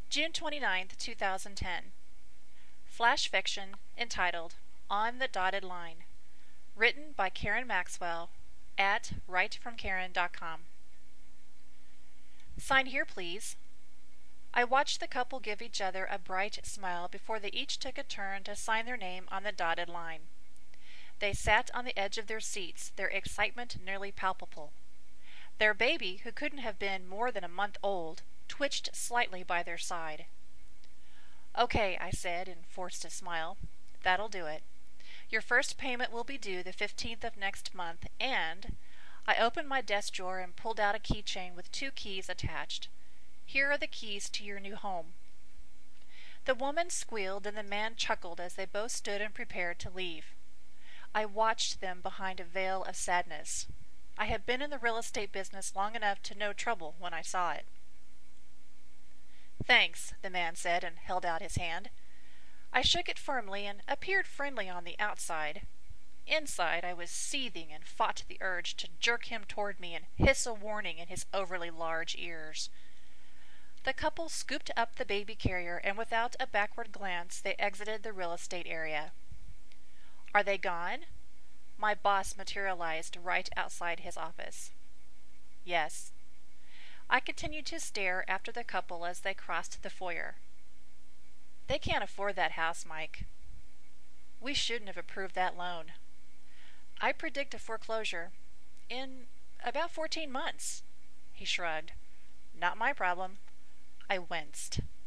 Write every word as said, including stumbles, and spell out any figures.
June twenty-ninth, two thousand ten. Flash fiction entitled On the Dotted Line. Written by Karen Maxwell at write from karen dot com. Sign here, please. I watched the couple give each other a bright smile before they each took a turn to sign their name on the dotted line. They sat on the edge of their seats, their excitement nearly palpable. Their baby, who couldn't have been more than a month old, twitched slightly by their side. "Okay," I said, and forced a smile. "That'll do it. Your first payment will be due the fifteenth of next month, and—" I opened my desk drawer and pulled out a keychain with two keys attached. "Here are the keys to your new home." The woman squealed and the man chuckled as they both stood and prepared to leave. I watched them behind a veil of sadness. I had been in the real estate business long enough to know trouble when I saw it. "Thanks," the man said, and held out his hand. I shook it firmly and appeared friendly on the outside. Inside, I was seething and fought the urge to jerk him toward me and hiss a warning in his overly large ears. The couple scooped up the baby carrier, and without a backward glance, they exited the real estate area. "Are they gone?" My boss materialized right outside his office. "Yes." I continued to stare after the couple as they crossed the foyer. "They can't afford that house, Mike." "We shouldn't have approved that loan." "I predict a foreclosure in about fourteen months." He shrugged. "Not my problem." I winced.